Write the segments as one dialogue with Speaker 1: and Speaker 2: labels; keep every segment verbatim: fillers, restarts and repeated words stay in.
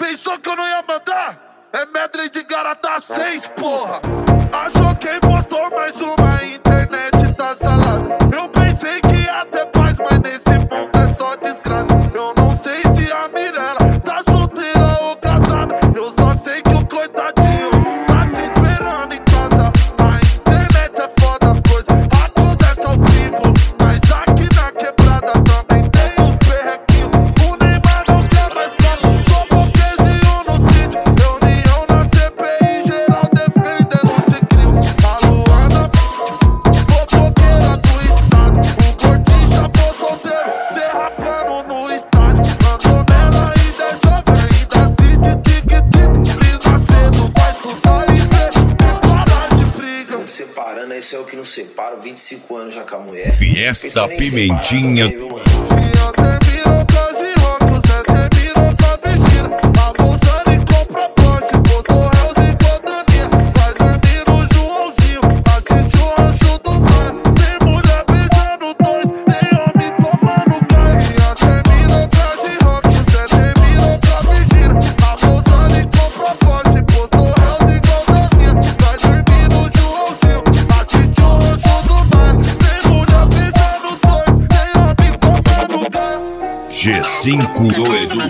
Speaker 1: pensou que eu não ia mandar? É medley de Garata seis, porra. Achou que impostor, mais uma internet tá salada. Eu pensei que ia ter paz, mas nesse mundo é só desgraça. Eu não sei se a Mirella tá solteira ou casada. Eu só sei que o coitadinho tá te esperando em casa. A internet é foda, as coisas acontecem ao vivo, mas aqui na quebrada também tem os perrequinhos. O Neymar não quer mais só, só porquezinho no sítio. Reunião na C P I, geral defendendo de crime. A Luana, fofoqueira do estado. O gordinho chapou solteiro, derrapando no estádio. Andou nela e resolve, ainda assiste tic-tic. Lisa cedo, vai estudar e ver, e parar de briga.
Speaker 2: Não separando, esse é o que não separa. vinte e cinco anos já com a mulher.
Speaker 3: Fiesta Pimentinha.
Speaker 1: Minha terminou com a G-Rock, o Zé terminou com a Virgínia. Abusando e compra Porsche, postou réus e Godaninha. Vai dormir no Joãozinho, assiste o rancho do bairro. Tem mulher beijando dois, tem homem tomando gás. Minha terminou com a G-Rock, o Zé terminou com a Virgínia. Abusando e compra Porsche, postou réus e Godaninha. Vai dormir no Joãozinho, assiste o rancho do bairro. Tem mulher beijando dois, tem homem tomando gás.
Speaker 3: G cinco do Edu.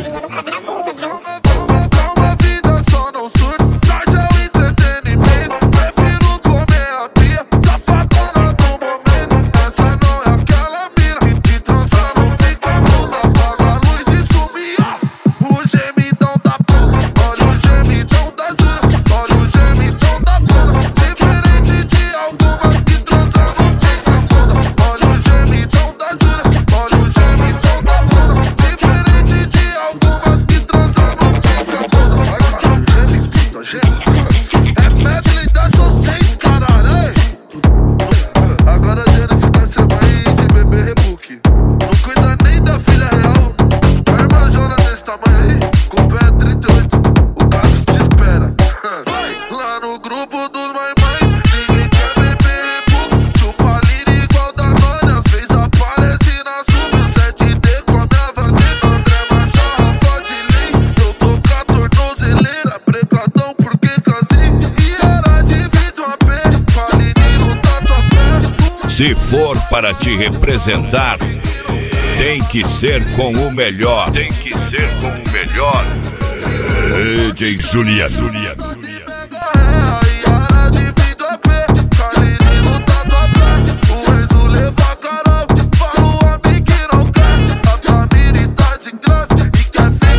Speaker 1: Uma vida só não surto, nós é o entretenimento. Prefiro comer a pia, safadona do momento. Essa não é aquela mina que transa, não fica muda. Apaga a luz e sumia o gemidão da puta. Olha o gemidão da Júlia, olha o gemidão da Bruna. Diferente de algumas que transam, não fica muda. Olha o gemidão da Júlia, olha o gemidão da Bruna. Diferente de algumas que transam, não fica muda. Vai, caralho, gemidão, gemidão. É medley da Show seis, caralho, ei. Agora a Jennifer vai ser mãe de bebê rebook. Não cuida nem da filha real. A irmã Jona desse tamanho aí, com o pé trinta e oito, o Gabs te espera. Lá no grupo dos mais-mais, ninguém quer beber rebook. Chupa lira igual da Nona, às vezes aparece na sub. O sete D come a Vanessa, André Machado, Rafa de Lei. Eu tô com a tornozeleira, brecadão porque casei. E era de vidro a pé, Palinino tatuapé.
Speaker 3: Se for para te representar, tem que ser com o melhor. Tem que ser com o melhor. D J Julia, Julia.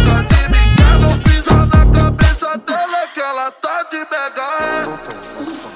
Speaker 1: Tá de mega ré.